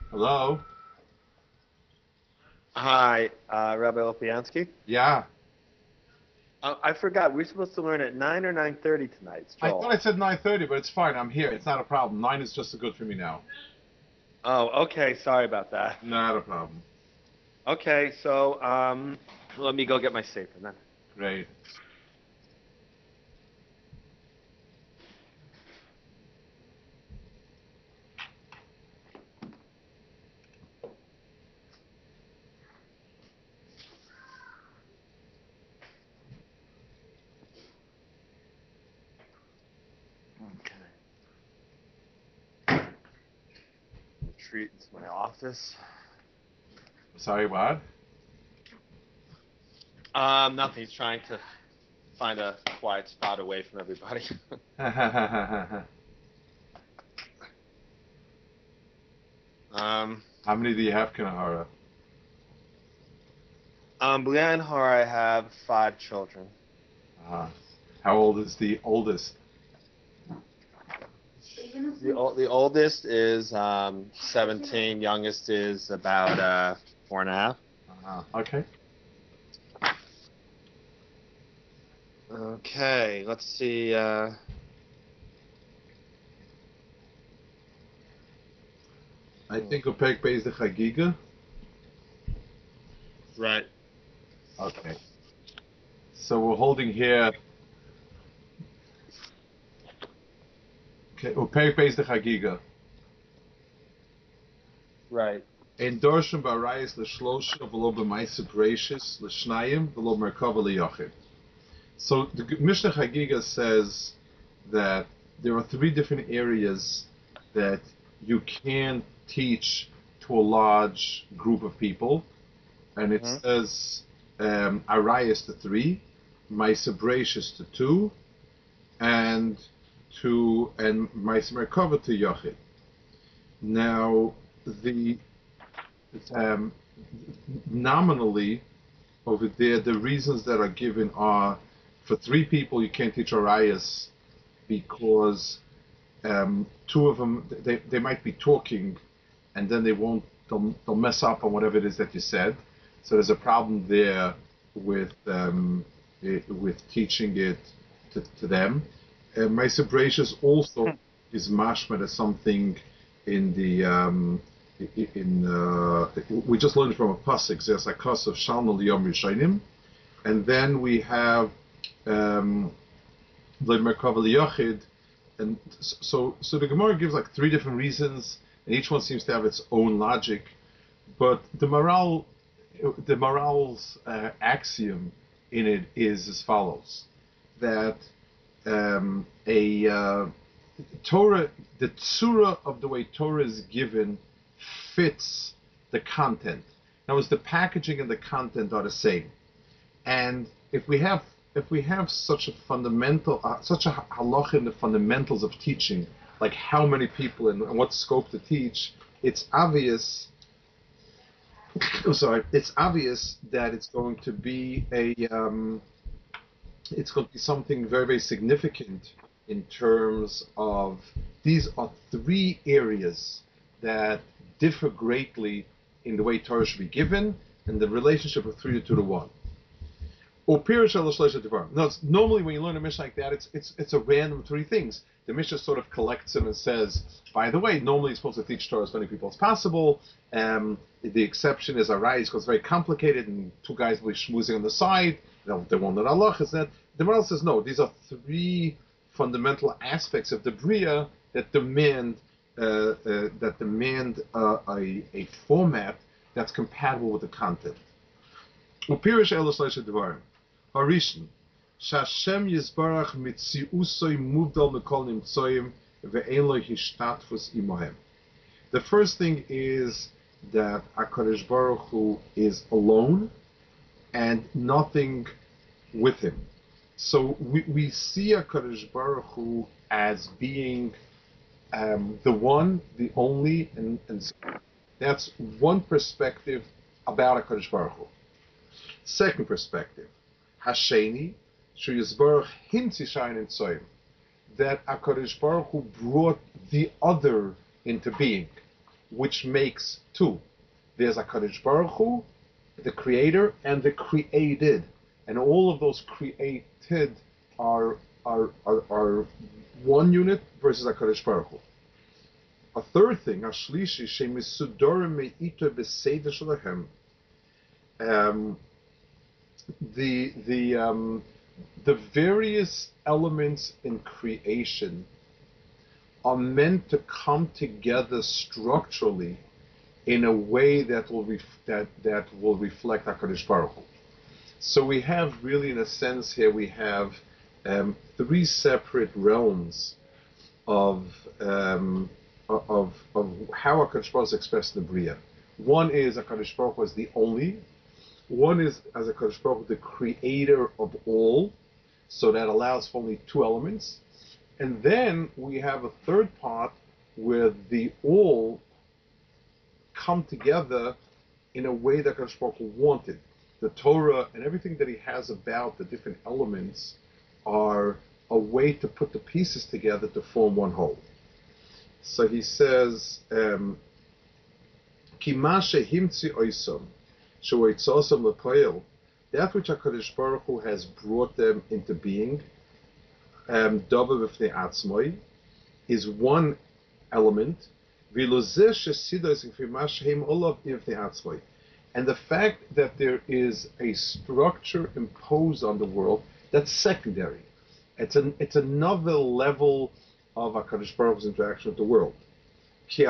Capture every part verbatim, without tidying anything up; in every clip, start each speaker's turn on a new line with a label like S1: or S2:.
S1: Hello?
S2: Hi, uh, Rabbi Lopiansky.
S1: Yeah.
S2: Uh, I forgot, we're supposed to learn at nine or nine thirty tonight,
S1: I thought
S2: Joel.
S1: I said nine thirty, but it's fine. I'm here. It's not a problem. nine is just as good for me now.
S2: Oh, okay, sorry about that.
S1: Not a problem.
S2: Okay, so um, let me go get my safer then.
S1: Great.
S2: Okay. Retreat into my office.
S1: Sorry, what?
S2: Um, nothing, he's trying to find a quiet spot away from everybody.
S1: How
S2: um,
S1: many do you have, Kanahara?
S2: um, Blia and Har, I have five children.
S1: Uh, how old is the oldest?
S2: The, ol- the oldest is um, seventeen, youngest is about uh, four and a half.
S1: Uh, okay.
S2: Okay, let's see. Uh,
S1: I
S2: hmm,
S1: think Upek pays the Chagiga.
S2: right.
S1: Okay. So we're holding here. Okay. Upek pays the Chagiga.
S2: Right.
S1: In Dorshim Barayis L'Shlosha V'lo B'Maisa Bereshis L'Shnayim V'lo Merkava L'Yochid. So the Mishnah Chagiga says that there are three different areas that you can teach to a large group of people, and it
S2: Hmm.
S1: says um, Arayas to three, Maisa Bereshis to two, and to and Maisa Merkava to Yochid. Now the um, nominally over there, the reasons that are given are for three people you can't teach Arias because um, two of them they, they might be talking and then they won't they'll, they'll mess up on whatever it is that you said. So there's a problem there with um, it, with teaching it to, to them. Uh, Meiser Bracious also is mashma as something in the um, in uh, we just learned from a pasuk. There's a cause of Shalma Liyom Rishayim, and then we have um, the Merkava Liyachid, and so so the Gemara gives like three different reasons, and each one seems to have its own logic. But the moral, the moral's uh, axiom in it is as follows: that um, a uh, Torah, the tsura of the way Torah is given, fits the content. Now, as the packaging and the content are the same, and if we have if we have such a fundamental, uh, such a halach in the fundamentals of teaching, like how many people and, and what scope to teach, it's obvious. I'm sorry. It's obvious that it's going to be a um, it's going to be something very, very significant in terms of these are three areas that differ greatly in the way Torah should be given and the relationship of three to two to one. Or Pirish Devarim. Now, it's, normally when you learn a Mishnah like that, it's it's it's a random three things. The Mishnah sort of collects them and says, by the way, normally you're supposed to teach Torah as many people as possible. Um, the exception is Arai because it's very complicated and two guys will be schmoozing on the side. They won't know Allah. Is that the Maral says no? These are three fundamental aspects of the Bria that demand uh, uh, that demand uh, a a format that's compatible with the content. Upirish Elos Devarim. Harishon, Shashem Yisbarach mitziusoi muvdal mekol nimtsoim ve'en lo hishtatfus imohem. The first thing is that HaKadosh Baruch Hu is alone and nothing with him. So we, we see HaKadosh Baruch Hu as being um, the one, the only, and, and so that's one perspective about HaKadosh Baruch Hu. Second perspective, Hasheni, Shuyizbarach Hintishain and Tzoyim, that HaKadosh Baruch Hu brought the other into being. which makes two. There's HaKadosh Baruch Hu, the creator, and the created. And all of those created are, are, are, are one unit versus HaKadosh Baruch Hu. A third thing, Ashlishi, Shemisudorim Me'ito Beseder Shalahem. Um, the the um, the various elements in creation are meant to come together structurally in a way that will ref- that that will reflect HaKadosh Baruch Hu. So we have really, in a sense, here we have um, three separate realms of um, of of how HaKadosh Baruch Hu is expressed in the Bria. One is HaKadosh Baruch Hu as the only. One is as HaKadosh Baruch Hu, the creator of all, so that allows for only two elements. And then we have a third part where the all come together in a way that HaKadosh Baruch Hu wanted. The Torah and everything that he has about the different elements are a way to put the pieces together to form one whole. So he says, um, Kima shehimtzi oisam, shehoitzosam lepoel, that which HaKadosh Baruch Hu has brought them into being, um, davar b'fnei atzmoi, is one element, v'lozeh shesidos k'fima shehem olav b'fnei atzmoi. And the fact that there is a structure imposed on the world, that's secondary. It's an it's another level of HaKadosh Baruch Hu's interaction with the world. In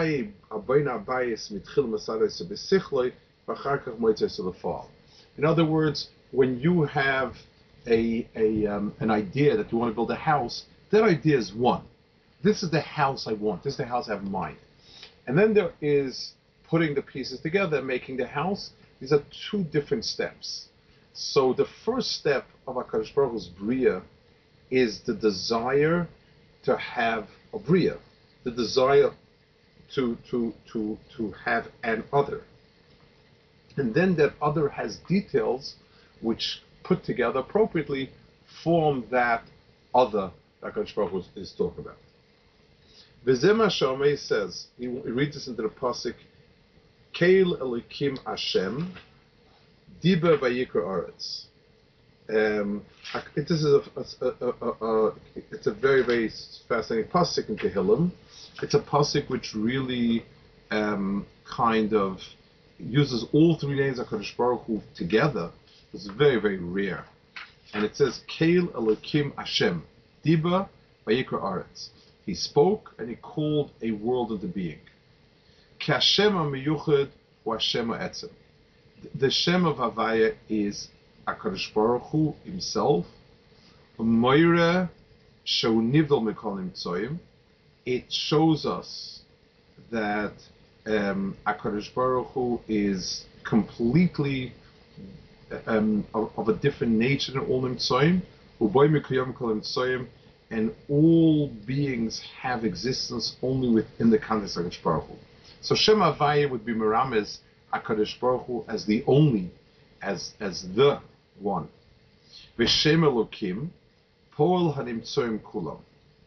S1: other words, when you have a, a um, an idea that you want to build a house, that idea is one. This is the house I want. This is the house I have in mind. And then there is putting the pieces together, making the house. These are two different steps. So the first step of HaKadosh Baruch Hu's Bria is the desire to have a Bria, the desire to to to to have an other, and then that other has details which put together appropriately form that other that HaKadosh Baruch Hu is talking about. V'zeh Shomei says, he, he reads this into the pasuk, Keil Elikim Hashem Diber Vayikra Aretz. Um, it, this is a, a, a, a, a it's a very very fascinating pasuk in Tehillim. It's a pasuk which really um, kind of uses all three names of HaKadosh Baruch Hu together. It's very very rare, and it says Keil Elokim Hashem Diba Vayikra Aretz. He spoke and he called a world into being. Ki Hashem HaMiyuchad Hu Hashem HaEtzem. The Shem of Havaya is HaKadosh Baruch Hu himself. Moira Shehu Nivdal Mikol Nimtzoyim. It shows us that um, HaKadosh Baruch Hu is completely um, of, of a different nature than all Nimtzoyim. Uboy Mikol Nimtzoyim, and all beings have existence only within the context of HaKadosh Baruch Hu. So Shem Havaya would be Merames HaKadosh Baruch Hu as the only, as as the one. V'Shem Elokim, Poel Hanimtzoyim Kulam.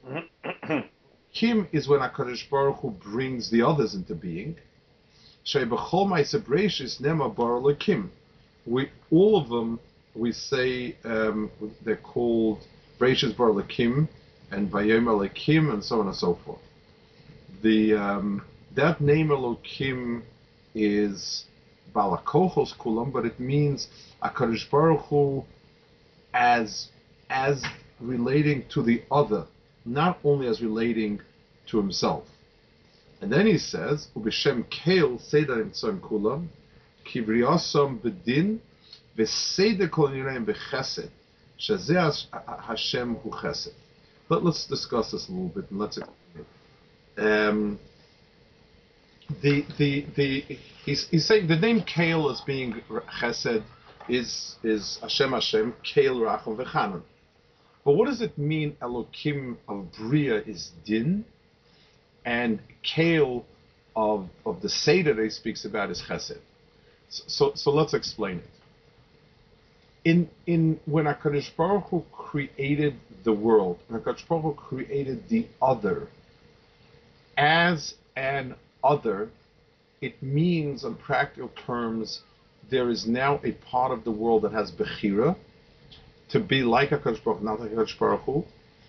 S1: Kim is when HaKadosh Baruch Hu brings the others into being. Shei b'chol ma'aseh bereishis nema bar Elokim. We all of them we say um, they're called Bereishis bar Elokim and Vayom Elokim and so on and so forth. The um, that name Elokim is Balakochos Kulam, but it means HaKadosh Baruch Hu as as relating to the other, not only as relating to himself. And then he says, Ubishem Keil Seder Nimtzoyim Kulam, Kivriyasam Bedin, V'Seder Kol Nirayim B'Chesed, Shazeh Hashem Hu Chesed. But let's discuss this a little bit and let's explain it. Um, the the the he's, he's saying the name Keil as being Chesed is is Hashem Hashem Keil Racham V'Chanan. But what does it mean? Elokim of Bria is Din, and Keil of of the Seder that he speaks about is Chesed. So so, so let's explain it. In in when HaKadosh Baruch Hu created the world, when HaKadosh Baruch Hu created the other as an other, it means, in practical terms, there is now a part of the world that has Bechira, to be like HaKadosh Baruch Hu, not like HaKadosh Baruch Hu.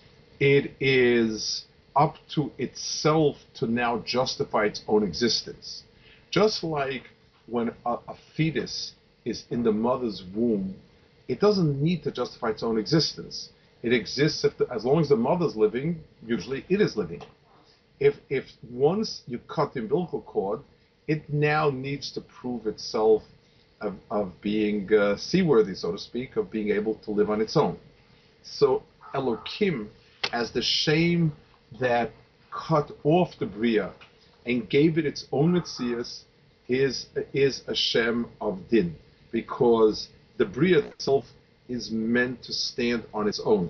S1: It is up to itself to now justify its own existence. Just like when a, a fetus is in the mother's womb, it doesn't need to justify its own existence. It exists if the, as long as the mother's living, usually it is living. If if once you cut the umbilical cord, it now needs to prove itself of, of being uh, seaworthy, so to speak, of being able to live on its own. So Elokim, as the shame that cut off the Bria and gave it its own Metzias, is is a Shem of Din, because the Bria itself is meant to stand on its own.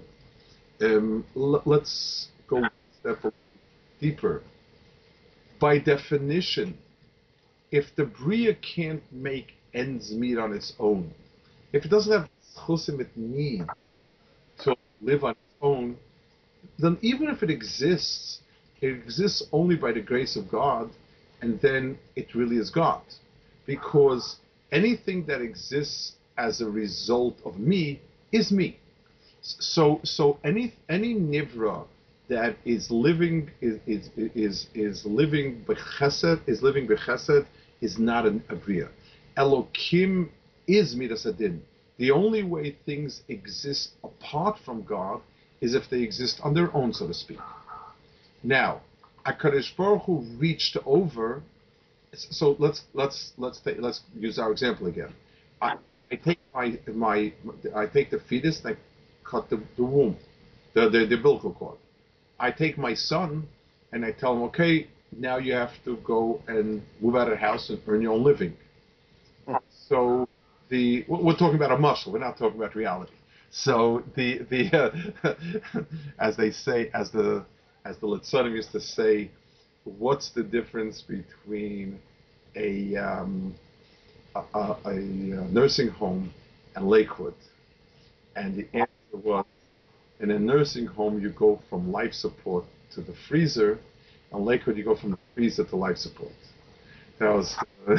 S1: Um, l- let's go a step deeper. By definition, if the Bria can't make ends meet on its own, if it doesn't have chusim it need to live on its own, then even if it exists, it exists only by the grace of God, and then it really is God. Because anything that exists as a result of me is me. So so any any nivra that is living is is is, is living bechesed is living bechesed is not an abriya. Elokim is midas adin. The only way things exist apart from God is if they exist on their own, so to speak. Now, Hakadosh Baruch Hu reached over. So let's let's let's take, let's use our example again. I, I take my my I take the fetus and I cut the, the womb, the, the the umbilical cord. I take my son and I tell him, okay, now you have to go and move out of the house and earn your own living. So the we're talking about a muscle. We're not talking about reality. So the the uh, as they say, as the as the Litzanim used to say, what's the difference between a um, a, a, a nursing home and Lakewood? And the answer was, in a nursing home, you go from life support to the freezer. On Lakewood, you go from the freezer to life support. That was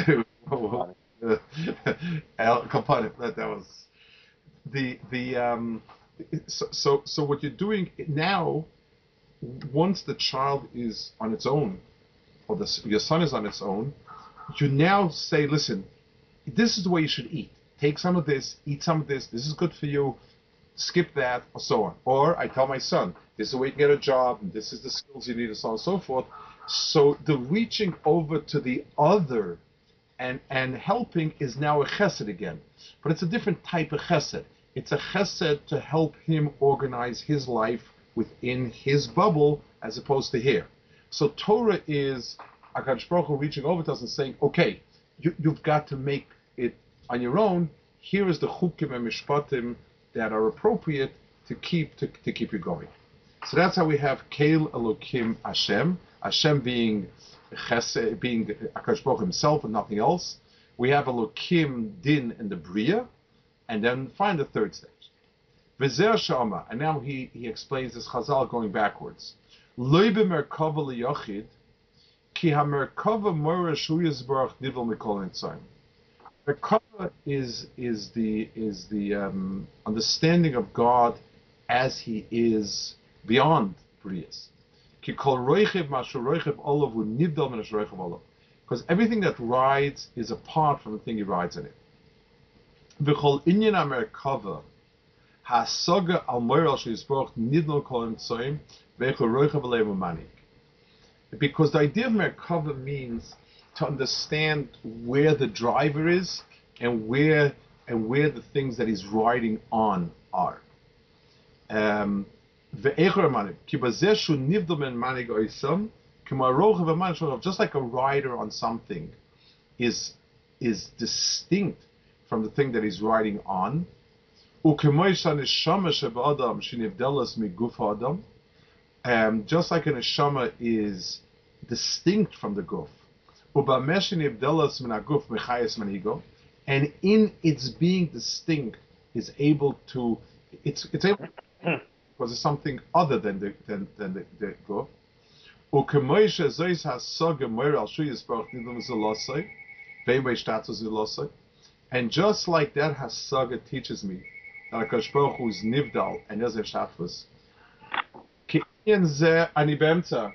S1: uh, Al Capone. That, that was the the um. So, so so what you're doing now, once the child is on its own, or the, your son is on its own, you now say, listen, this is the way you should eat. Take some of this, eat some of this. This is good for you. Skip that, or so on. Or I tell my son, this is the way you can get a job, and this is the skills you need, and so on and so forth. So the reaching over to the other and and helping is now a chesed again, but it's a different type of chesed. It's a chesed to help him organize his life within his bubble, as opposed to here. So Torah is HaKadosh Baruch Hu reaching over to us and saying, okay, you, you've got to make it on your own. Here is the chukim and mishpatim that are appropriate to keep to, to keep you going. So that's how we have Keil Elokim Hashem, Hashem being Chesed, being HaKadosh Baruch Hu himself and nothing else. We have Elokim Din and the Bria, and then find the third stage. V'zer Shama, and now he, he explains this Chazal going backwards. Loi b'merkava liyochid, ki ha-merkava mora shu yizbarach nivol mikol nitzayim. Merkava is is the is the um, understanding of God as He is beyond Brias. Because everything that rides is apart from the thing he rides in it. Because the idea of Merkava means to understand where the driver is and where and where the things that he's riding on are. Um, just like a rider on something is is distinct from the thing that he's riding on. Um, just like a neshama is distinct from the guf. And in its being distinct is able to it's it's able to, because it's something other than the than, than the, the guf. Ukemoisha zois hasaga moir al shu yisbarach nidlam zelosai, veimei shtatus zelosai. And just like that hasaga teaches me that HaKadosh Baruch Hu is nivdal and ezer shatfus, kinyan ze ani bemtza,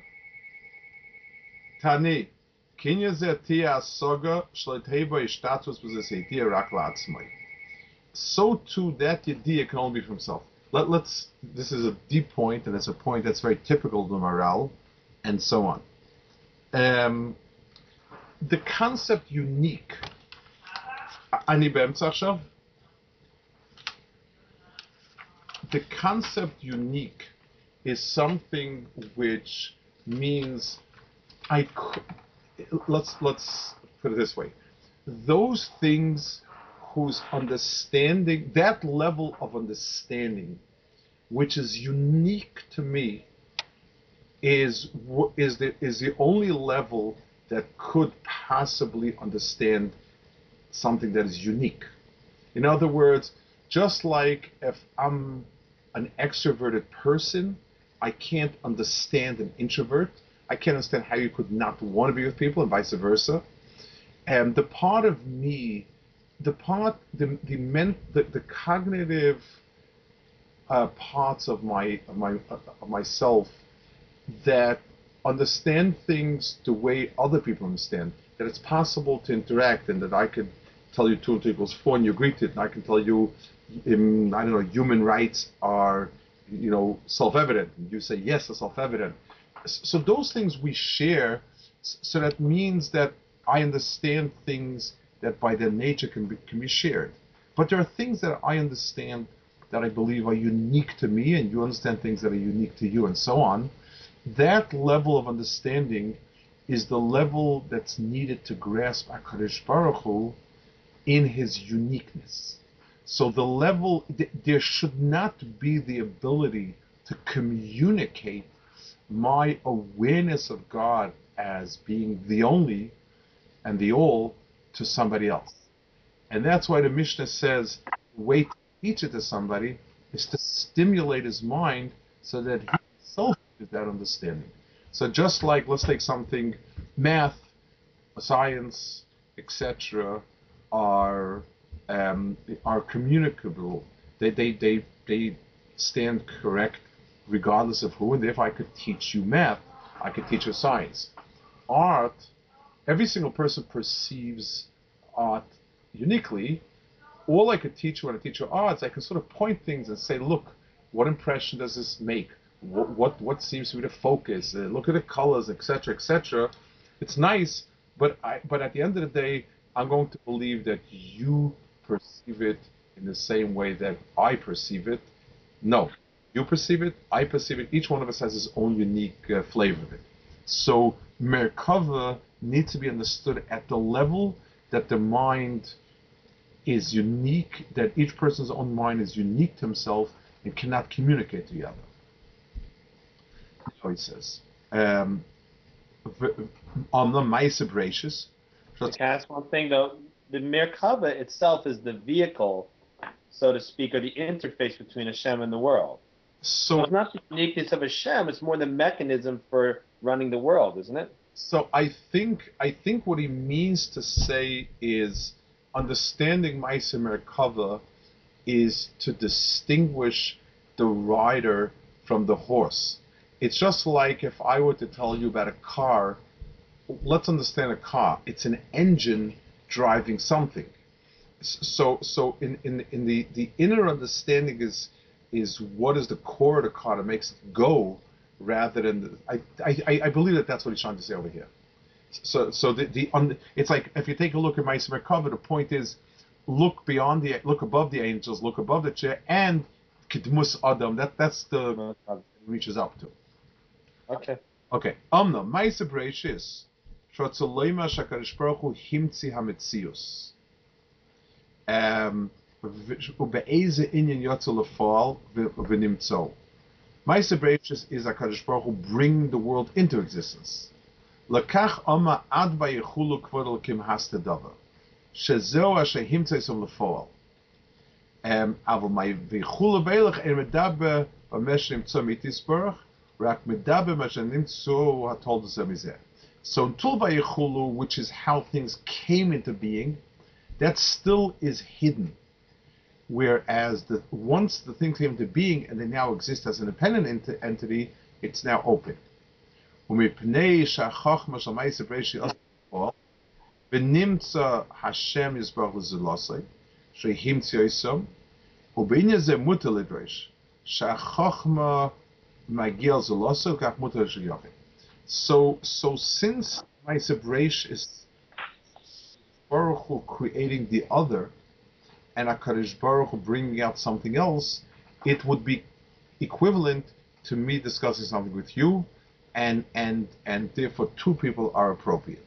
S1: tani, kinyan ze tia hasaga shleitheva ishtatus b'zeh tia rak la'atzmai. So too that yediyah can only be for himself. Let, let's. This is a deep point, and it's a point that's very typical of the Maharal, and so on. Um, the concept unique. Ani be'emtza achshav? The concept unique is something which means I. Could, let's let's put it this way: those things whose understanding, that level of understanding, which is unique to me, is is the is the only level that could possibly understand something that is unique. In other words, just like if I'm an extroverted person, I can't understand an introvert. I can't understand how you could not want to be with people, and vice versa. And the part of me, the part, the the men, the, the cognitive uh, parts of my of my of myself that understand things the way other people understand, that it's possible to interact, and that I could tell you two and two equals four and you agree to it, and I can tell you, um, I don't know, human rights are, you know, self-evident, and you say yes, they're self-evident. So those things we share, so that means that I understand things that by their nature can be, can be shared. But there are things that I understand that I believe are unique to me, and you understand things that are unique to you, and so on. That level of understanding is the level that's needed to grasp HaKadosh Baruch Hu in his uniqueness. So the level, th- there should not be the ability to communicate my awareness of God as being the only and the all to somebody else. And that's why the Mishnah says the way to teach it to somebody is to stimulate his mind so that he himself has that understanding. So just like, let's take something, math, science, et cetera, are um, are communicable. They, they they they stand correct regardless of who. And if I could teach you math, I could teach you science. Art, every single person perceives art uniquely. All I could teach you when I teach you arts, I can sort of point things and say, look, what impression does this make? What what, what seems to be the focus? Uh, look at the colors, et cetera, et cetera. It's nice, but I but at the end of the day, I'm going to believe that you perceive it in the same way that I perceive it. No, you perceive it, I perceive it. Each one of us has his own unique uh, flavor of it. So Merkava needs to be understood at the level that the mind is unique, that each person's own mind is unique to himself and cannot communicate to the other. So he says, um, on the Maisa Bereshis.
S2: Can I ask one thing though? The Merkava itself is the vehicle, so to speak, or the interface between Hashem and the world. So
S1: So,
S2: it's not the uniqueness of Hashem; it's more the mechanism for running the world, isn't it?
S1: so I think I think what he means to say is understanding Maisa Merkava is to distinguish the rider from the horse. It's just like if I were to tell you about a car. Let's understand a car. It's an engine driving something. So, so in, in, in the, the inner understanding is is what is the core of the car that makes it go, rather than the, I, I I believe that that's what he's trying to say over here. So so the the on, it's like if you take a look at my Merkava, the point is look beyond the look above the angels, look above the chair, and Kidmus Adam. That that's the
S2: Merkava.
S1: it reaches up to.
S2: Okay.
S1: Okay. Amna Maisa Bereshis. Shotzoloima Shakarish Baruch Hu Himtzi Hametzius. Um, Ube'eze Inyan Yotze Lefal V'Nimtzo. Maisa Bereshis is HaKadosh Baruch Hu bring the world into existence. Lakach Ama Ad Vayechulu Kvod Elokim Hasta Dava. Shezeo Asher Himtzi Som Lefal. Um, aber my Vayechulu Beilach En Medaber V'Mesh Nimtzo Mitis Baruch Rak medaber mashanim tzu hatol zemizeh. So in Tul Vayechulu, which is how things came into being, that still is hidden. Whereas the once the thing came into being and they now exist as an independent ent- entity, it's now open. ומפני שהחוכמה של מעשה בראשית עשה ונמצא השם יזבח לזולוסי, שהמציא יסום, ובעניין זה מותר לדרוש, שהחוכמה מגיע לזולוסי, וכך מותר ליחיד. So, so since Maisa Breish is Baruch Hu creating the other, and HaKadosh Baruch Hu bringing out something else, it would be equivalent to me discussing something with you, and and and therefore two people are appropriate.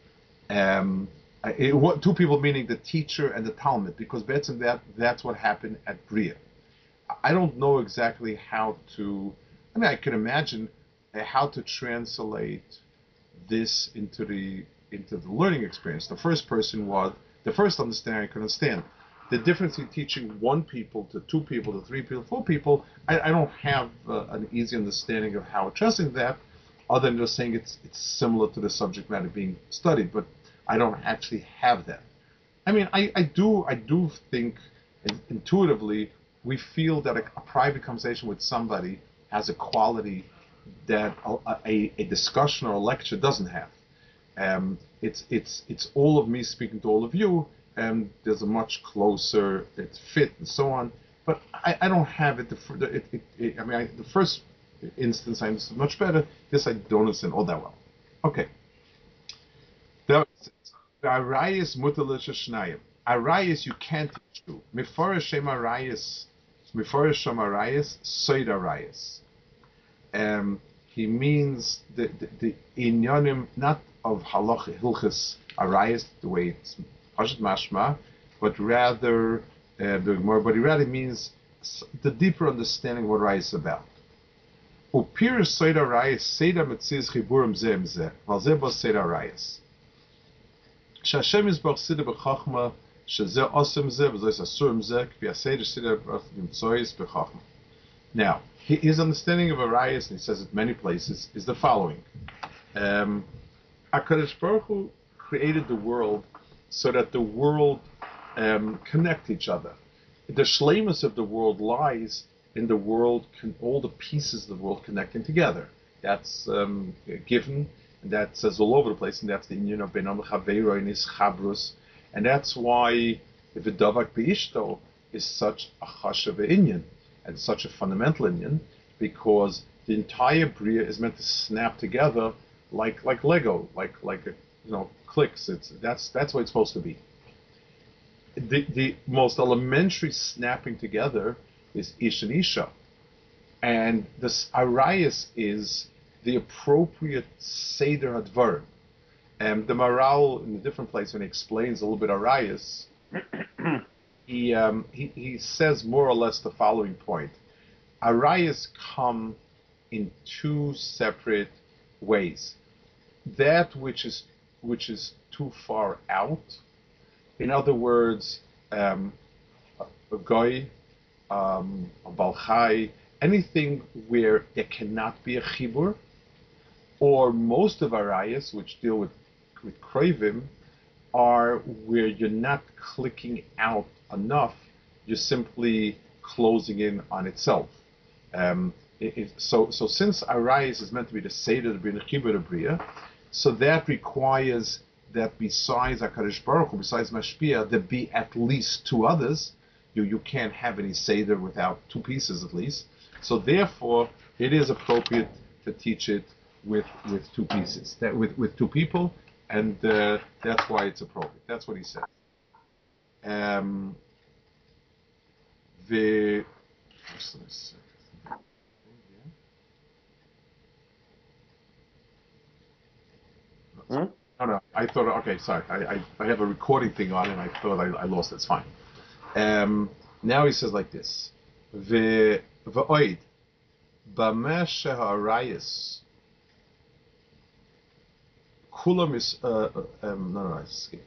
S1: Um, it, what, two people meaning the teacher and the Talmud, because that's that that's what happened at Bria. I don't know exactly how to. I mean, I can imagine how to translate this into the into the learning experience. The first person was the first understanding I could understand. The difference in teaching one people to two people to three people, four people, I, I don't have uh, an easy understanding of how addressing that, other than just saying it's it's similar to the subject matter being studied, but I don't actually have that. I mean, I, I do I do think intuitively we feel that a, a private conversation with somebody has a quality that a, a, a discussion or a lecture doesn't have. Um, it's it's it's all of me speaking to all of you, and there's a much closer it's fit and so on. But I, I don't have it. The, it, it, it I mean, I, the first instance I understood much better. This I don't understand all that well. Okay. The Arayas mutalisha shnayim. Arayas you can't teach to. Miforish shem Arayas. Miforish shem Arayas. Soid Arayas. Um, he means the the, the inyanim not of halach hilchas Arayas the way it's pashut mashma, but rather uh, the more. But he rather means the deeper understanding of what Arayas is about. Upir soid Arayas seda mitziz chiburim zeh mzeh. Valzeh bos soid Arayas. שהשם יזבח סידר בחוכמה, שזה עושים זה וזה אסורים זה, כפי הסדר סידר נמצויס בחוכמה. Now, his understanding of Arias, and he says it many places, is the following. Um, HaKadosh Baruch Hu created the world so that the world um, connect each other. The shleimus of the world lies in the world, all the pieces of the world connecting together. That's um, given. And that says all over the place, and that's the union of Benam Chaveiro in his Chabrus. And that's why the Davak Beishto is such a chashav inyan and such a fundamental inyan, because the entire Bria is meant to snap together like like Lego, like like a, you know clicks. It's that's that's what it's supposed to be. The the most elementary snapping together is Ish and Isha, and this Arias is the appropriate Seder Hadvarim. And the Maral, in a different place, when he explains a little bit Arias, he, um, he he says more or less the following point. Arias come in two separate ways. That which is which is too far out, in other words, um, a goy, um, a balchai, anything where there cannot be a chibur, or most of arayas, which deal with with krovim, are where you're not clicking out enough, you're simply closing in on itself. Um, it, it, so, so since arayas is meant to be the seder to be the chibur bria, so that requires that besides Hakadosh Baruch Hu, besides Mashpia, there be at least two others. You you can't have any seder without two pieces at least. So therefore, it is appropriate to teach it with with two pieces, that with with two people, and uh, that's why it's appropriate. That's what he said. Um, the
S2: Hmm?
S1: no, no. I thought okay, sorry. I, I, I have a recording thing on, and I thought I, I lost it. It's fine. Um, now he says like this: the v'oid b'mesh ha'arayis kulam is uh, um, no, no, I skipped.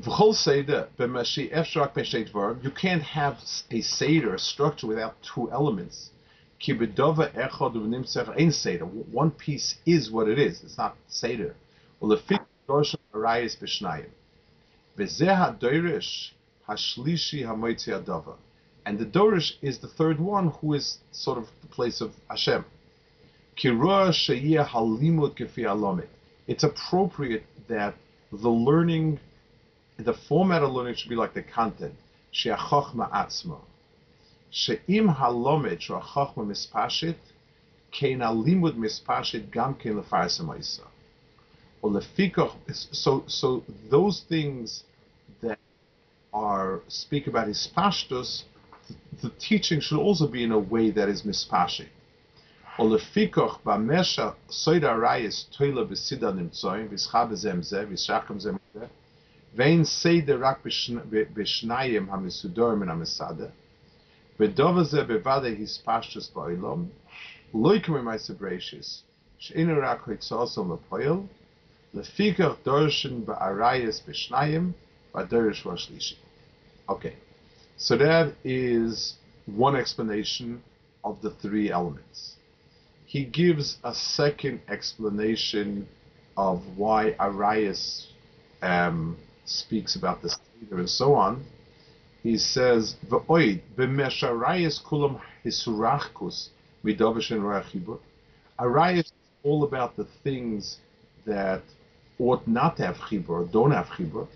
S1: V'chol seder b'mashi efshrak b'shtei dvarim. You can't have a seder, a structure, without two elements. Ki b'dova echad u'nimtzach ein seder. One piece is what it is. It's not seder. U'lefik dorshan arayis b'shnayim. V'zeh ha-doirish hashlishi ha-moitzi adava. And the dorish is the third one, who is sort of the place of Hashem. Ki ruah sheyeh halimud kefi alomid. It's appropriate that the learning, the format of learning should be like the content. She'achachma atzma. She'im halomed she'achachma mispashit, kein alimud mispashit gam kein lefarsa ma'isa. Or lefikach. So, so those things that are speak about his pashtus, the, the teaching should also be in a way that is mispashit. Or lefikach b'mesha soida rayis toila b'sida nimtzoyim v'schab zemzeh v'shacham zemzeh. Vein seder rak b'shnayim hamisudor min hamisada. V'dova ze bevade his pashtus ba'olam. Loikim ma'aser bereishis. She'inu rak hoitzosam lepoil. Lefikach dorshin ba'arayis b'shnayim v'dorish v'shlishi. Okay, so that is one explanation of the three elements. He gives a second explanation of why Arias um, speaks about the Seder and so on. He says, "V'oid b'mesharayas kulam hisurachkus midavish and roachibur." Arias is all about the things that ought not to have chibur, or don't have chibur.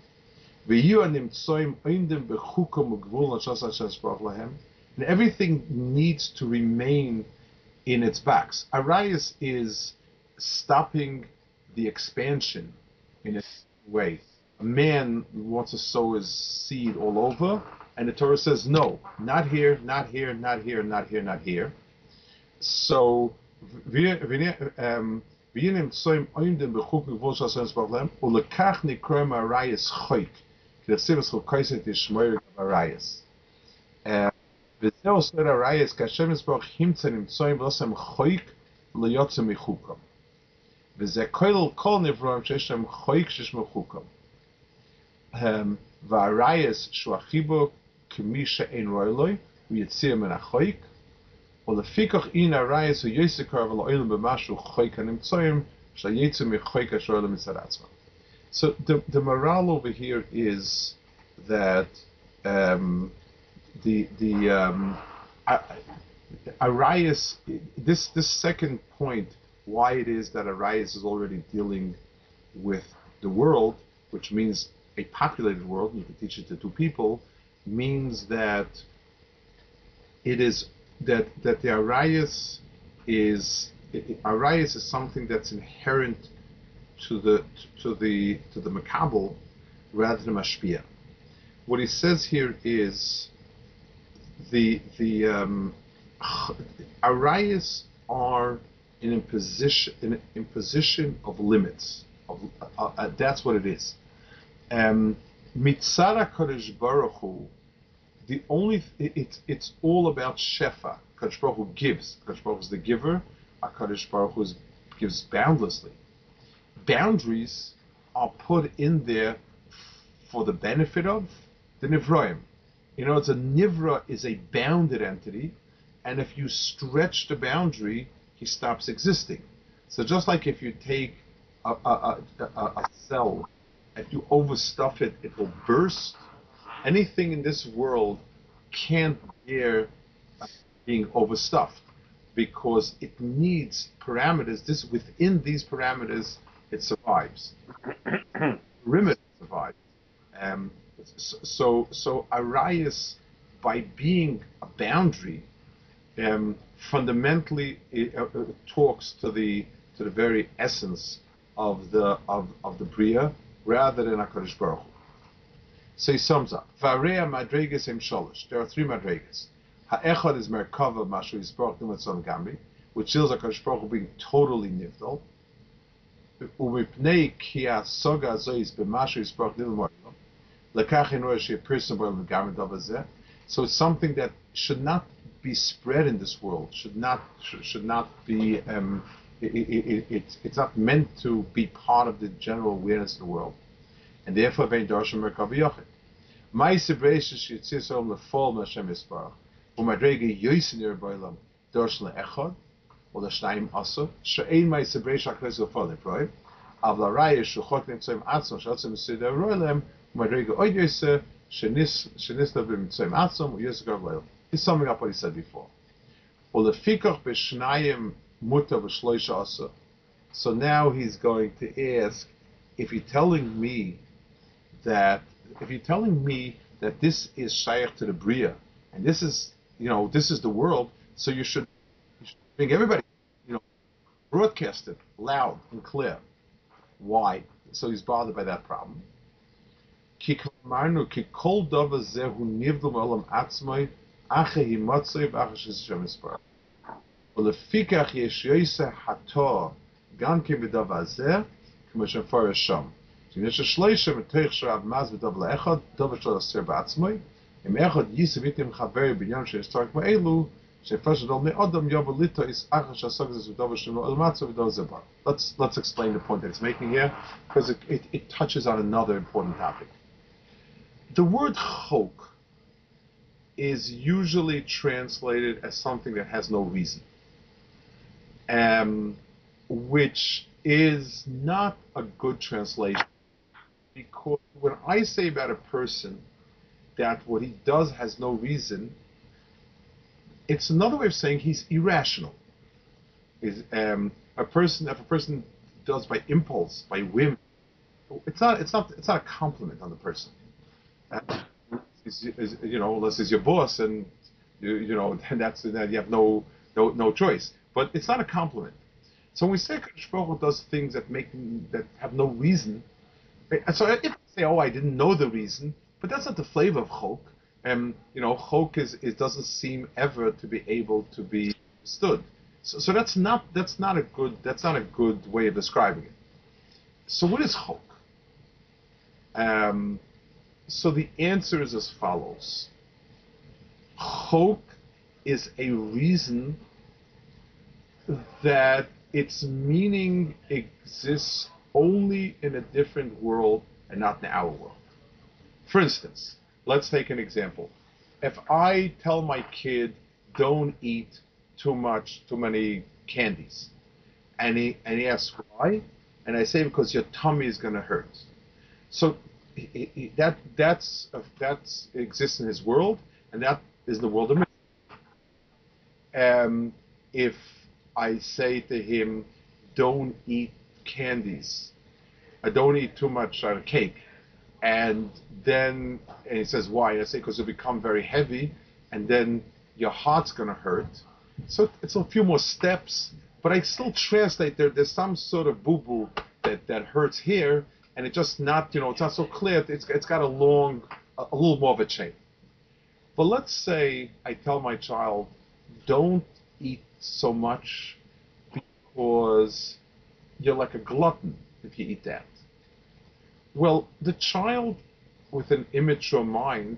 S1: And everything needs to remain in its backs. Arias is stopping the expansion in a way. A man wants to sow his seed all over, and the Torah says, no, not here, not here, not here, not here, not here. So, um, וזהו סוד הרייס, כאשר מסבוך הימצא נמצאים ולוסם חויק לא יוצא מחוקם. וזה כל כל נברואים שיש להם חויק ששמו חוקם. והרייס שהוא החיבו כמי שאין רואה לוי, הוא יציע מן החויק, ולפיכך אין הרייס הוא יסקר ולאוילם במשהו חויק הנמצאים, שיצא מחויק אשר אלה מצד עצמם. So the, the morale over here is that um, the the um, Arias, this this second point, why it is that Arias is already dealing with the world, which means a populated world, and you can teach it to two people, means that it is that that the Arias is Arias is something that's inherent to the to the to the Makabel rather than Mashpia. What he says here is the the um, Arayas are in a position in, in position of limits. Of, uh, uh, that's what it is. Um, Mitzara Kadosh Baruch Hu, the only it, it's it's all about Shefa. Kadosh Baruch Hu gives. Kadosh Baruch Hu is the giver. Kadosh Baruch Hu gives boundlessly. Boundaries are put in there for the benefit of the Nivroim. You know, it's a Nivra is a bounded entity, and if you stretch the boundary, he stops existing. So just like if you take a, a, a, a cell, if you overstuff it, it will burst. Anything in this world can't bear being overstuffed because it needs parameters. This within these parameters, it survives. Perimeter survives. Um, so, so Arias, by being a boundary, um, fundamentally it, uh, uh, talks to the to the very essence of the of, of the Bria, rather than HaKadosh Baruch Hu. So he sums up: Vareya madregas im sholosh. There are three madregas. Ha'echad is merkava mashu yisbarach nimatzon gamri, which shows HaKadosh Baruch Hu being totally nivdal. Umipnei ki hasoga zois b'mashu yisbarach nimatzon. So it's something that should not be spread in this world. Should not should, should not be. Um, it, it, it, it's it's not meant to be part of the general awareness of the world. and therefore vein Darshan Merkav Yochid. My separation should see some the fall Hashem Isparach. For my drege Yosinir Boilam Darshan Echad, or the Shnaim Aso, Shein my separation Akres of Father, right? Avla Raya Shuchot Nimtsoim Atzon, Shatzim Sidar Roilem, my drege Oidese, Shenis Shenisla Bimtsoim Atzon, Yosagav Leil. He's summing up what he said before. Or the Fikach Beshnayim Muta B'Shloisha Aso. So now he's going to ask, if you're telling me that if you're telling me that this is shaykh to the Bria, and this is, you know, this is the world, so you should, you should bring everybody, you know, broadcast it loud and clear. Why? So he's bothered by that problem. Ki kamarnu ki kol dava zehu nivdum olam atzmai ache himatzoi v'ache shizishem ispar. Ulefikach yesh yoyse hator gam ke b'dava zeh k'mo shemfar sham. So yesh shleisha metoich sharav maz b'dav le'echad davar shal aser ba'atzmai im echad yisavitim chaveri b'nyam she'istark ma'elu she'fresh adol me'odam yavu lito is ache shasog zes b'davar shemlo elmatzo b'davar zebar. Let's let's explain the point that it's making here, because it, it, it touches on another important topic. The word chok is usually translated as something that has no reason, um, which is not a good translation, because when I say about a person that what he does has no reason, it's another way of saying he's irrational. Is um, a person if a person does by impulse, by whim, it's not it's not it's not a compliment on the person. Uh, is, is, you know, unless he's your boss, and you, you know, then that's then you have no no no choice. But it's not a compliment. So when we say Kadosh Baruch Hu does things that make that have no reason, so if I say, oh, I didn't know the reason, but that's not the flavor of chok. Um, you know, chok is it doesn't seem ever to be able to be understood. So, so that's not that's not a good that's not a good way of describing it. So what is chok? Um, so the answer is as follows. Chok is a reason that its meaning exists only in a different world and not in our world. For instance, let's take an example. If I tell my kid, don't eat too much, too many candies, and he and he asks why, and I say because your tummy is going to hurt. So he, he, that that's uh, that's exists in his world, and that is the world of me. Um, if I say to him, don't eat candies, I don't eat too much uh, cake, and then and he says why? And I say because you become very heavy, and then your heart's going to hurt. So it's a few more steps, but I still translate there. There's some sort of boo boo that that hurts here, and it's just not, you know, it's not so clear. It's it's got a long, a, a little more of a chain. But let's say I tell my child, don't eat so much because you're like a glutton if you eat that. Well, the child with an immature mind,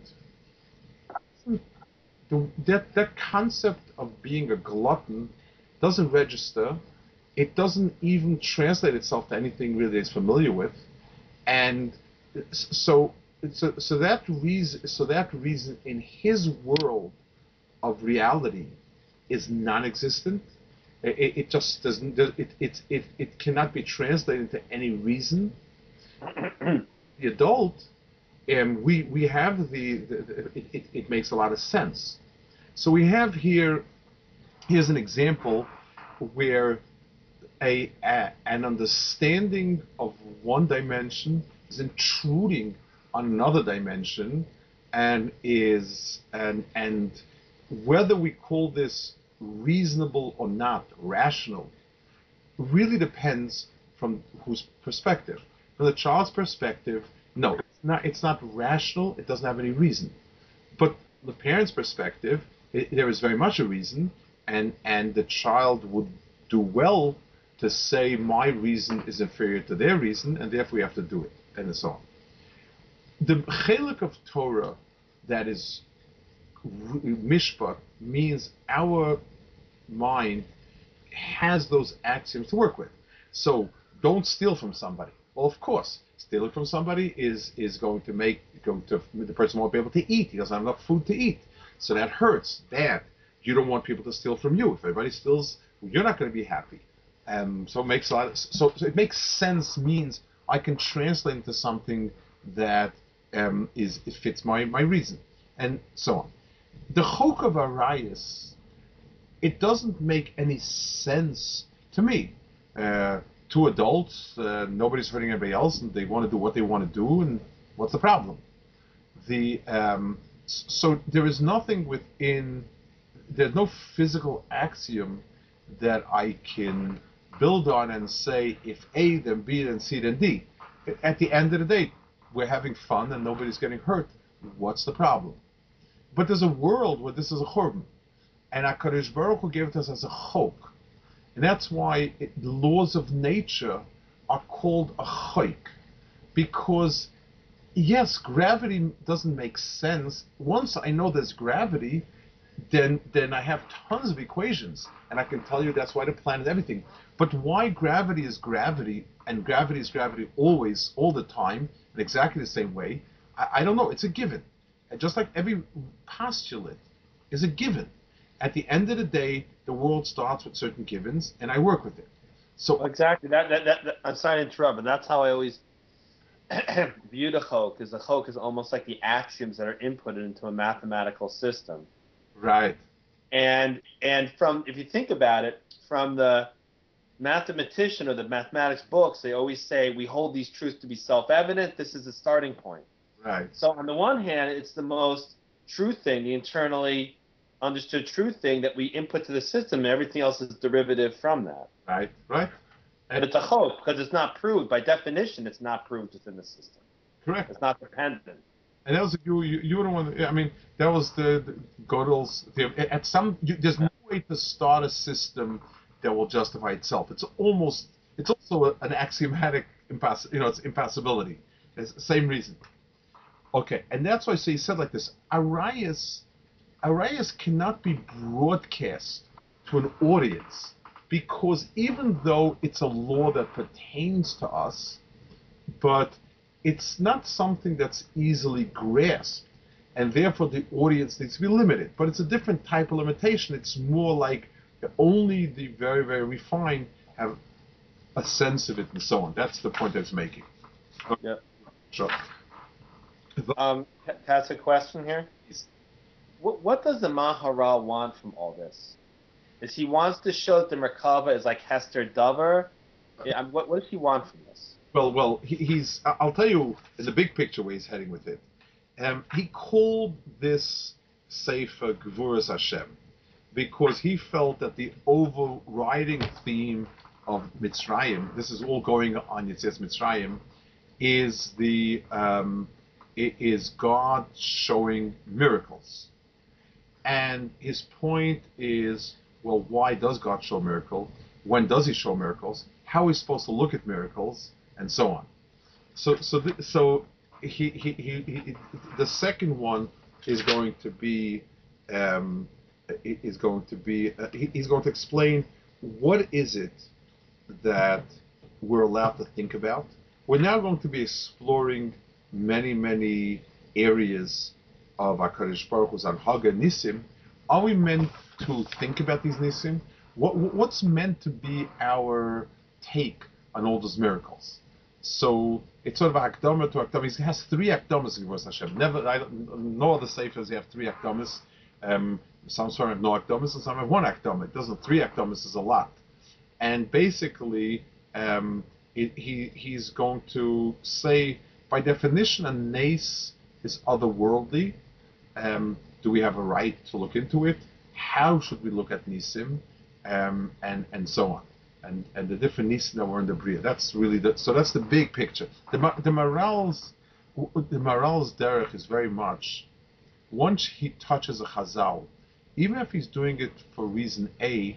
S1: that that concept of being a glutton doesn't register. It doesn't even translate itself to anything really it's familiar with, and so so so that reason so that reason in his world of reality is non-existent. It, it just doesn't. It, it it it cannot be translated into any reason. The adult, um, we we have the, the, the it, it, it makes a lot of sense. So we have here here's an example where a, a an understanding of one dimension is intruding on another dimension, and is and and whether we call this reasonable or not, rational, really depends from whose perspective. From the child's perspective, no, it's not. It's not rational. It doesn't have any reason. But from the parent's perspective, it, there is very much a reason, and and the child would do well to say my reason is inferior to their reason, and therefore we have to do it, and so on. The chelik of Torah that is mishpat means our mind has those axioms to work with. So don't steal from somebody. Well, of course, stealing from somebody is is going to make going to the person won't be able to eat. He doesn't have enough food to eat, so that hurts. Bad. You don't want people to steal from you. If everybody steals, you're not going to be happy. Um, so it makes a lot. Of, so, so it makes sense. Means I can translate into something that um, is it fits my my reason, and so on. The chok of Arias, it doesn't make any sense to me. Uh, Two adults, uh, nobody's hurting anybody else, and they want to do what they want to do, and what's the problem? The um, so there is nothing within. There's no physical axiom that I can build on and say if A then B then C then D. At the end of the day, we're having fun and nobody's getting hurt. What's the problem? But there's a world where this is a churban, and HaKadosh Baruch Hu gave it to us as a chok. And that's why it, the laws of nature are called a chayk. Because, yes, gravity doesn't make sense. Once I know there's gravity, then then I have tons of equations. And I can tell you that's why the planet, everything. But why gravity is gravity, and gravity is gravity always, all the time, in exactly the same way, I, I don't know. It's a given. And just like every postulate is a given. At the end of the day, the world starts with certain givens, and I work with it. So
S2: Well, exactly. That, that, that, that I'm sorry to interrupt, but that's how I always view the chok. Is the chok is almost like the axioms that are inputted into a mathematical system.
S1: right,
S2: And and from if you think about it, from the mathematician or the mathematics books, they always say we hold these truths to be self-evident. This is the starting point.
S1: right,
S2: So on the one hand, it's the most true thing, the internally understood true thing that we input to the system, and everything else is derivative from that.
S1: right, right.
S2: But
S1: And,
S2: it's a hope because it's not proved. By definition, it's not proved within the system.
S1: correct.
S2: It's not dependent.
S1: And that was you. You, you were the one. I mean, that was the, the Gödel's theory. At some, you, there's no way to start a system that will justify itself. It's almost. It's also a, an axiomatic impass. You know, it's impassibility. It's the same reason. Okay, and that's why. So he said like this: Arias, Arias cannot be broadcast to an audience because even though it's a law that pertains to us, but it's not something that's easily grasped, and therefore the audience needs to be limited. But it's a different type of limitation. It's more like only the very, very refined have a sense of it, and so on. That's the point I was making.
S2: Yep.
S1: Sure.
S2: Um, can I ask a question here? What what does the Maharal want from all this? Is he wants to show that the Merkava is like Hester Dover? Yeah, what what does he want from this?
S1: Well, well, he, he's. I'll tell you in the big picture where he's heading with it. Um, he called this Sefer Gvuras Hashem because he felt that the overriding theme of Mitzrayim, this is all going on Yetzias Mitzrayim, is the um, is God showing miracles, and his point is, well, why does God show miracles? When does He show miracles? How are we supposed to look at miracles, and so on. So, so, th- so he, he, he, he, the second one is going to be, um, is going to be, uh, he, he's going to explain what is it that we're allowed to think about. We're now going to be exploring many, many areas of HaKadosh Baruch Hu's Anhaga Nisim. Are we meant to think about these Nisim? What, what's meant to be our take on all those miracles? So it's sort of a Hakdama to Hakdama. He has three Hakdamas in Gvos Hashem. Never, I don't, no other Seifers have three Hakdamas. Um, some sort have no Hakdamas and some have one Hakdama. It doesn't. Three Hakdamas is a lot. And basically, um, it, he he's going to say, by definition, a nace is otherworldly. Um, do we have a right to look into it? How should we look at nisim, um, and and so on, and and the different nisim that were in the bria. That's really the so that's the big picture. The the morals, the morals derech is very much once he touches a chazal, even if he's doing it for reason A,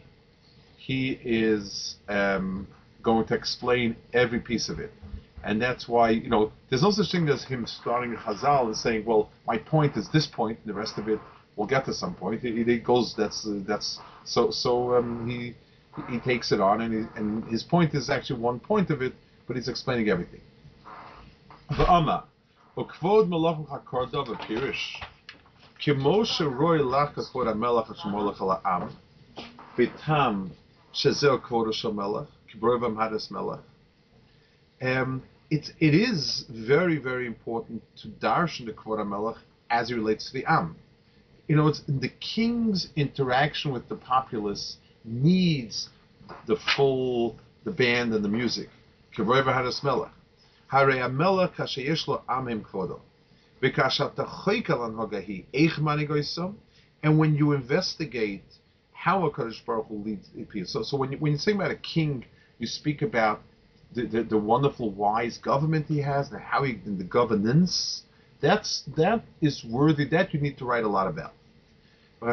S1: he is um, going to explain every piece of it. And that's why, you know, there's no such thing as him starting a Chazal and saying, well, my point is this point, and the rest of it will get to some point. It, it goes, that's, uh, that's, so, so um, he he takes it on, and, he, and his point is actually one point of it, but he's explaining everything. V'ama, ukvod malachim hakorda v'pirish, kimo sheroy lach kvod hamelach hashemolach al ha'am, v'tam shezeh kvod shel melech, kibrovam hadas melech. Um, it's it is very very important to darshan the kvod hamelach as it relates to the am. You know, it's the king's interaction with the populace needs the full, the band and the music. K'roiva hadas melech. Harei hamelech kasheyesh lo amim kvodo. V'kashat tachoikel an hogahi eich manigoysom. And when you investigate how HaKadosh Baruch Hu leads the people. So, so when, you, when you think about a king, you speak about the, the, the wonderful, wise government he has and how he, and the governance. That's, that is worthy, that you need to write a lot about. Who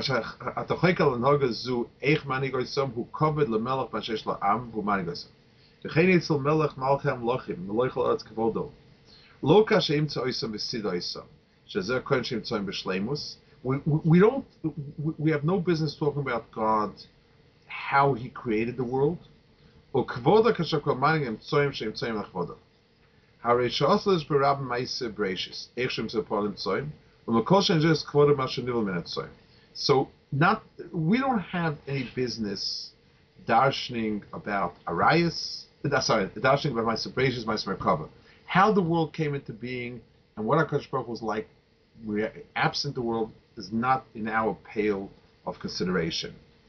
S1: covered lemelech bashesh la'am who manigoysom. V'chein etzel melech malchem lochim meloichel eretz kavodo. Lo kashem tzoisam v'sidoisam. Shezer kohen shem tzoim b'shleimus. We we don't we have no business talking about God, how He created the world. O kavoda kasher kol manigem tzoim shem tzoim lachvodo. Harei she'osles berab ma'aseh breishis. Eich shem tzoim tzoim. U'mekol shem jes kavoda masher nivel min tzoim. So not we don't have any business darshaning about Arias. Sorry, darshaning about my separations, my merkava, how the world came into being, and what HaKadosh Baruch Hu was like. We absent the world is not in our pale of consideration.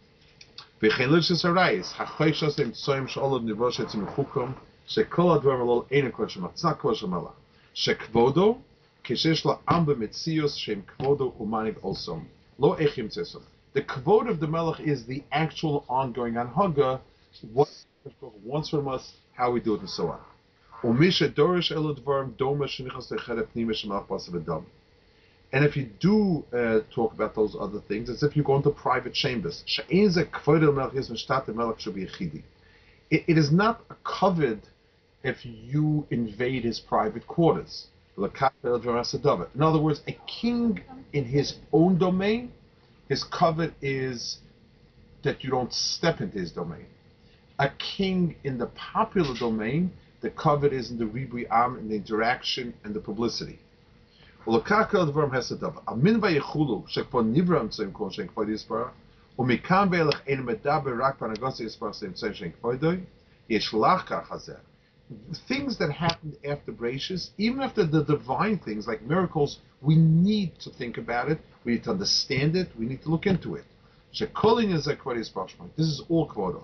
S1: It's not kosher. Shekvodo kishesh la amba mitzios shem kvodo umanig olsom. Lo echim tzesov. The kvod of the melech is the actual ongoing anhaga, what wants from us, how we do it, and so on. Umisha dorish eludvarm doma shenichas teched pnima shemach basav adam. And if you do uh, talk about those other things, it's if you go into private chambers. She'ein ze kvod el melech is mishtat melech should be yechidi. It is not a covered if you invade his private quarters. In other words, a king in his own domain, his covet is that you don't step into his domain. A king in the popular domain, the covet is in the ribui am, in the interaction and the publicity. Things that happened after Bereshis, even after the divine things like miracles, we need to think about it. We need to understand it. We need to look into it. This is all kvodo.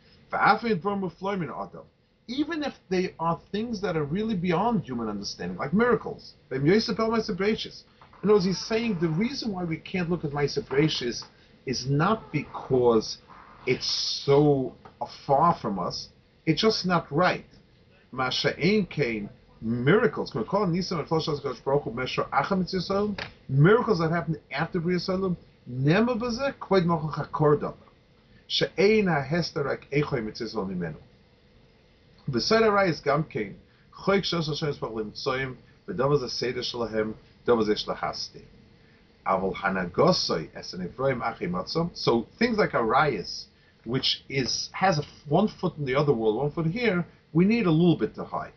S1: Even if they are things that are really beyond human understanding, like miracles. In other words, he's saying the reason why we can't look at Ma'aseh Bereshis is not because it's so far from us. It's just not right. Masha'en kain miracles. Can we call Nisan and Floshas Gosh Baruch Hu Mesher Acham Yisrael? Miracles that happened after Bria Yisrael. Nema b'zeh kvoid mochach hakordam. She'ein ha'hester rak echoy mitzvah mimenu. V'sayr ha'rayis gam kain. Choyk shos Hashem Yisbach limtzoyim. V'davaz ha'seder shalhem. Davaz ish lahasti. Avol hanagosoi es an Ephraim achim matzom. So things like Arias, which is has a, one foot in the other world, one foot here, we need a little bit to hide.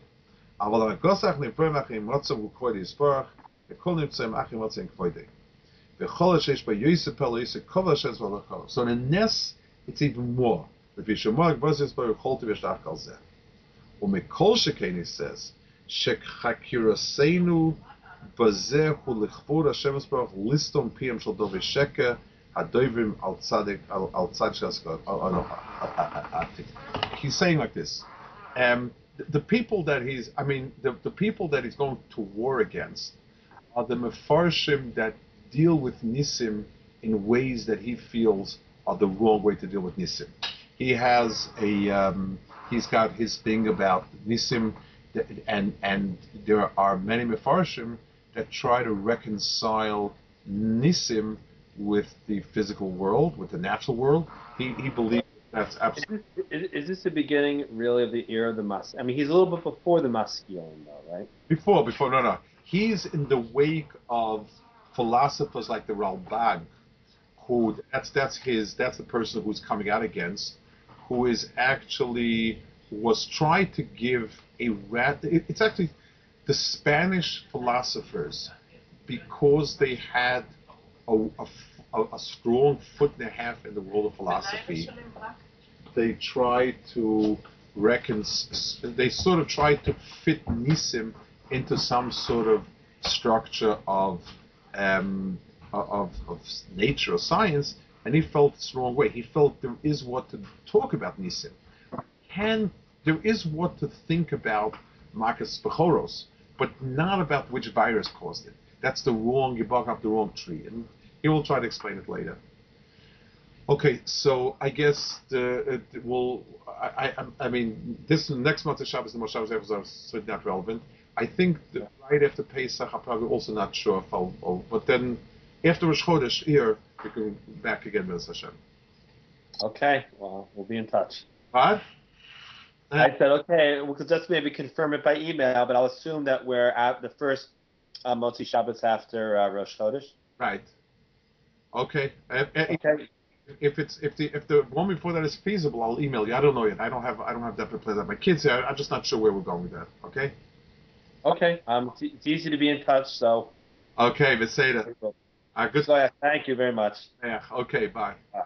S1: So in a Ness, it's even more. He says, he's saying like this. Um, the, the people that he's, I mean, the, the people that he's going to war against are the Mefarshim that deal with Nisim in ways that he feels are the wrong way to deal with Nisim. He has a, um, he's got his thing about Nisim, and and there are many Mefarshim that try to reconcile Nisim with the physical world, with the natural world. He he believes that's absolutely.
S2: Is this, is, is this the beginning, really, of the era of the Mas? I mean, he's a little bit before the Maskilim, though, right?
S1: Before, before, no, no. He's in the wake of philosophers like the Ralbag, who that's that's his that's the person who's coming out against, who is actually was try to give a rat. It, it's actually the Spanish philosophers, because they had a, a, a strong foot and a half in the world of philosophy. They tried to reckon. They sort of tried to fit Nisim into some sort of structure of um, of, of nature or science, and he felt it's the wrong way. He felt there is what to talk about Nisim. Can there is what to think about Marcus Bechoros, but not about which virus caused it. That's the wrong. You bark up the wrong tree, and he will try to explain it later. Okay, so I guess the it will. I, I I mean this next month of Shabbos, the Moshe Shabbos episodes are certainly not relevant. I think that right after Pesach, I'm probably also not sure if I'll. I'll but then after Rosh Chodesh here, we can back again with Hashem.
S2: Okay, well, we'll be in touch.
S1: What?
S2: I said, okay, we could just maybe confirm it by email, but I'll assume that we're at the first uh, Motzi Shabbos after uh, Rosh Chodesh.
S1: Right. Okay. If,
S2: Okay.
S1: if it's if the if the one before that is feasible, I'll email you. I don't know yet. I don't have I don't have that prepared. That my kids here. I'm just not sure where we're going with that. Okay.
S2: Okay. Um, it's, it's easy to be in touch, so.
S1: Okay, Veseda. Uh, good.
S2: So yeah, thank you very much.
S1: Yeah. Okay. Bye.
S2: Bye.